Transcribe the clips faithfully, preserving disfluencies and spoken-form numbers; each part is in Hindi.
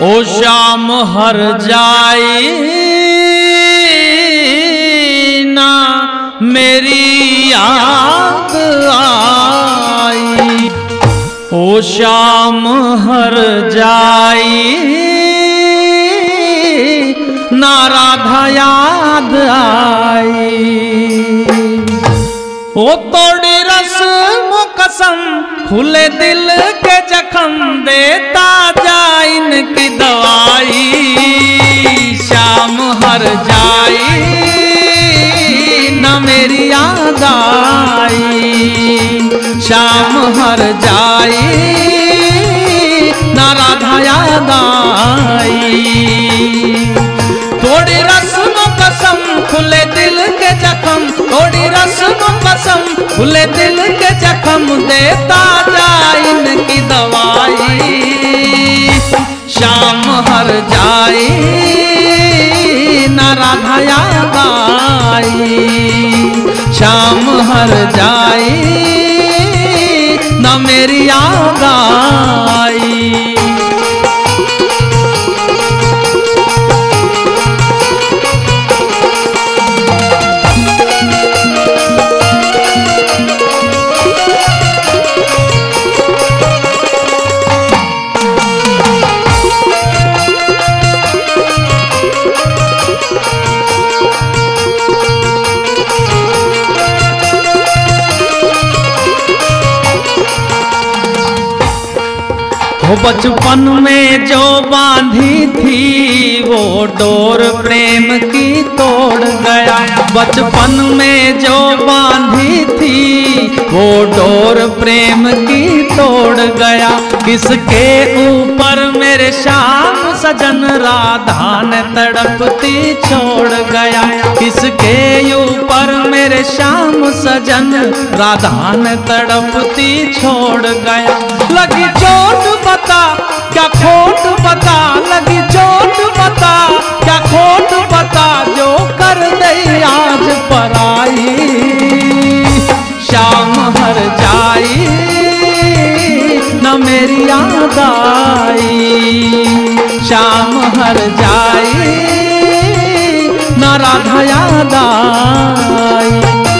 ओ श्याम हर जाई ना मेरी याद आई। ओ श्याम हर जाई ना राधा याद आई। ओ तोड़ी रस्म कसम खुले दिल के जख्म देता जा इनकी दवाई। श्याम हर जाई न मेरी याद आई। श्याम हर जाई न राधा याद आई। थोड़ी रस्म कसम खुले दिल के जख्म, थोड़ी रस्म कसम खुले दिल के जख्म देता जा इनकी दवाई। श्याम हर जाई न राधा याद आई। श्याम हर जाई न मेरी याद आई। बचपन में जो बांधी थी वो डोर प्रेम की तोड़ गया। बचपन में जो बांधी थी वो डोर प्रेम की तोड़ गया। किसके ऊपर मेरे श्याम सजन राधा ने तड़पती छोड़ गया। किसके ऊपर मेरे श्याम सजन राधा ने तड़पती छोड़ गया। लगी चोट बता क्या खोट बता, लगी चोट बता क्या खोट बता, जो कर दई आज पराई। श्याम हर जाई न मेरी याद आई। श्याम हर जाई न राधा याद आई।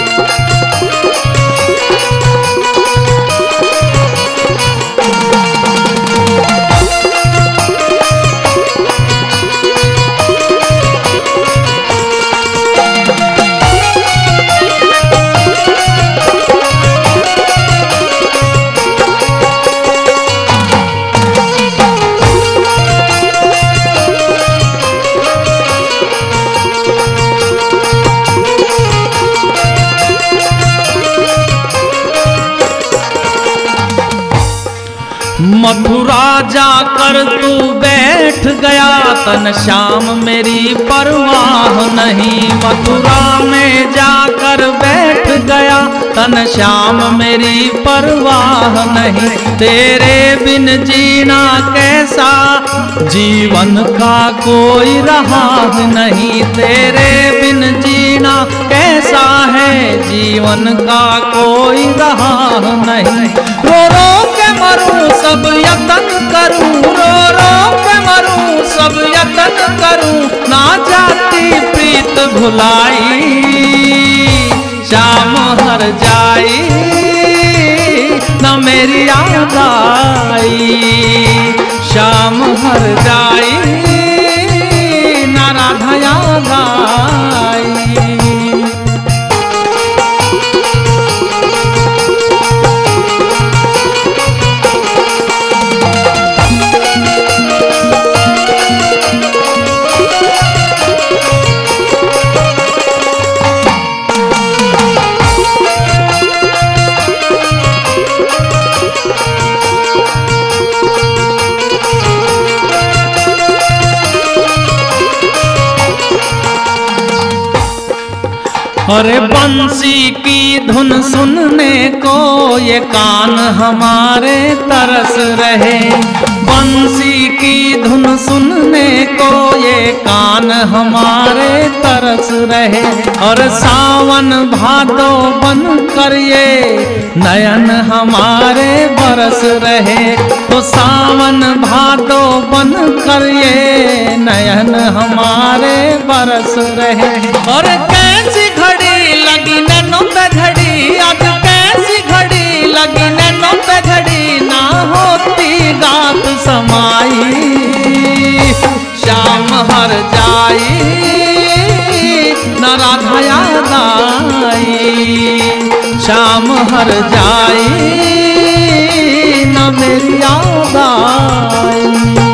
मथुरा जाकर तू बैठ गया तन श्याम मेरी परवाह नहीं। मथुरा में जाकर बैठ गया तन श्याम मेरी परवाह नहीं। तेरे बिन जीना कैसा जीवन का कोई राह नहीं। तेरे बिन जीना कैसा है जीवन का कोई राह नहीं। रो रो के मरूं सब यतन करूं, रो रो के मरूं सब यतन करूं, ना जाती प्रीत भुलाई। श्याम हर जाई न मेरी याद आई। श्याम हर जाई न राधा याद आई। अरे बंसी की धुन सुनने को ये कान हमारे तरस रहे। बंसी की धुन सुनने को ये कान हमारे तरस रहे, और सावन भादो बन कर ये नयन हमारे बरस रहे। तो सावन भादो बन कर ये नयन हमारे बरस रहे। और कैसी घड़ी लगी नैनों पे घड़ी, आज कैसी घड़ी लगी नैनों पे घड़ी, ना होती गात समाई श्याम हर जाई, न राधा याद आई। श्याम हर जाई, न मेरी याद आई।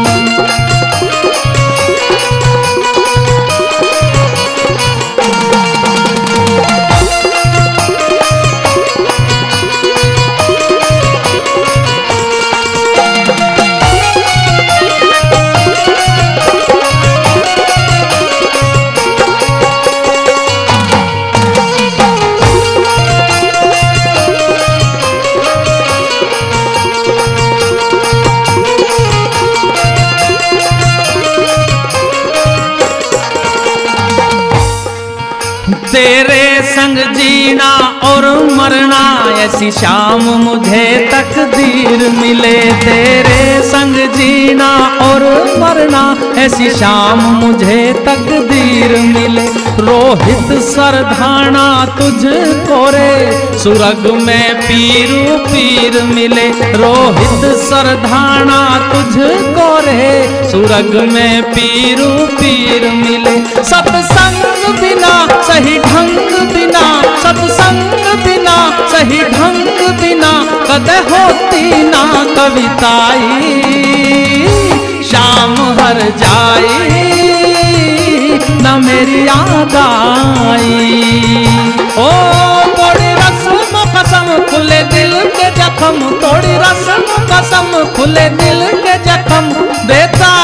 तेरे संग जीना और मरना, ऐसी शाम मुझे तकदीर मिले। तेरे संग जीना और मरना, ऐसी शाम मुझे तकदीर मिले। रोहित सरधाना तुझको रे, सुरग में पीरू पीर मिले। रोहित सरधाना तुझको रे, सुरग में पीरू पीर मिले। सत्संग बिना सही ढंग बिना, सत्संग बिना सही ढंग बिना, कद होती ना कविताई श्याम हर जाई, न मेरी याद आई। ओ थोड़ी रस्म कसम खुले दिल के जख्म, थोड़ी रस्म कसम खुले दिल के जख्म, देता